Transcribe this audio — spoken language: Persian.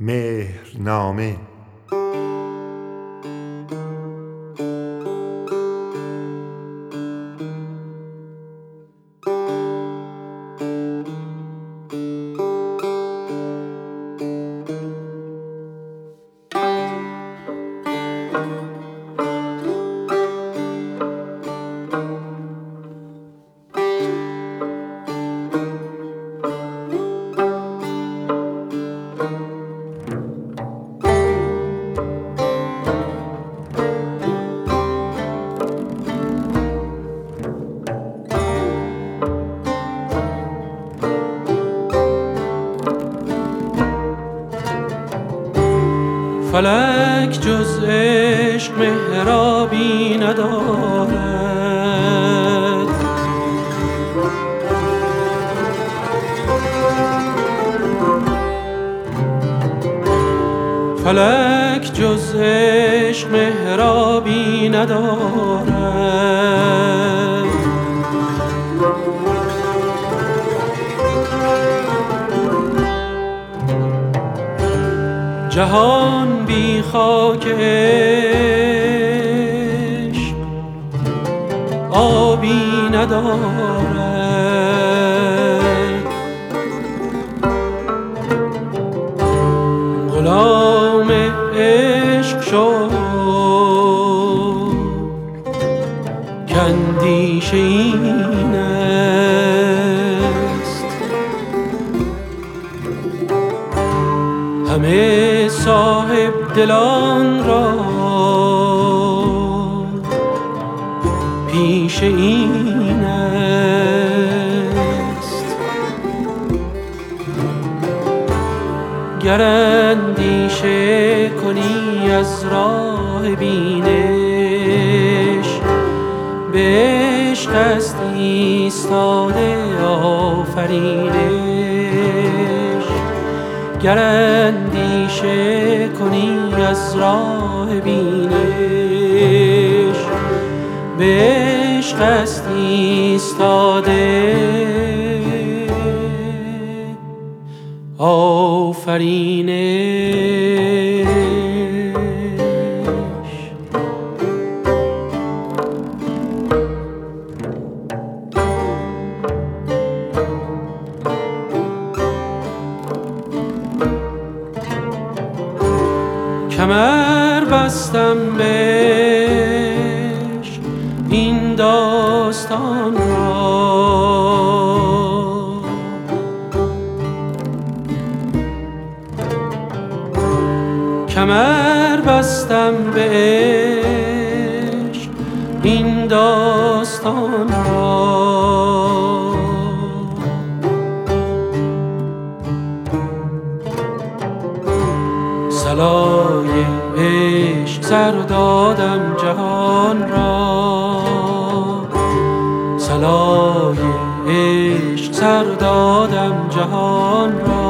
مهرنامه فلک جز عشق محرابی ندارد، فلک جز عشق محرابی ندارد. جهان بی خاک عشق آبی ندارد. غلام عشق شو کاندیشه این است، همه صاحب دلان را پیش این است. گر اندیشه کنی از راه بینش، به عشق است ایستاده آفرینش. گر اندیشه کنی از راه بینش، به عشق است ایستاده آفرینش. کمر بستم به عشق این داستان را، کمر بستم به عشق این داستان را. صلای عشق سر دادم جهان را، صلای عشق سر دادم جهان را.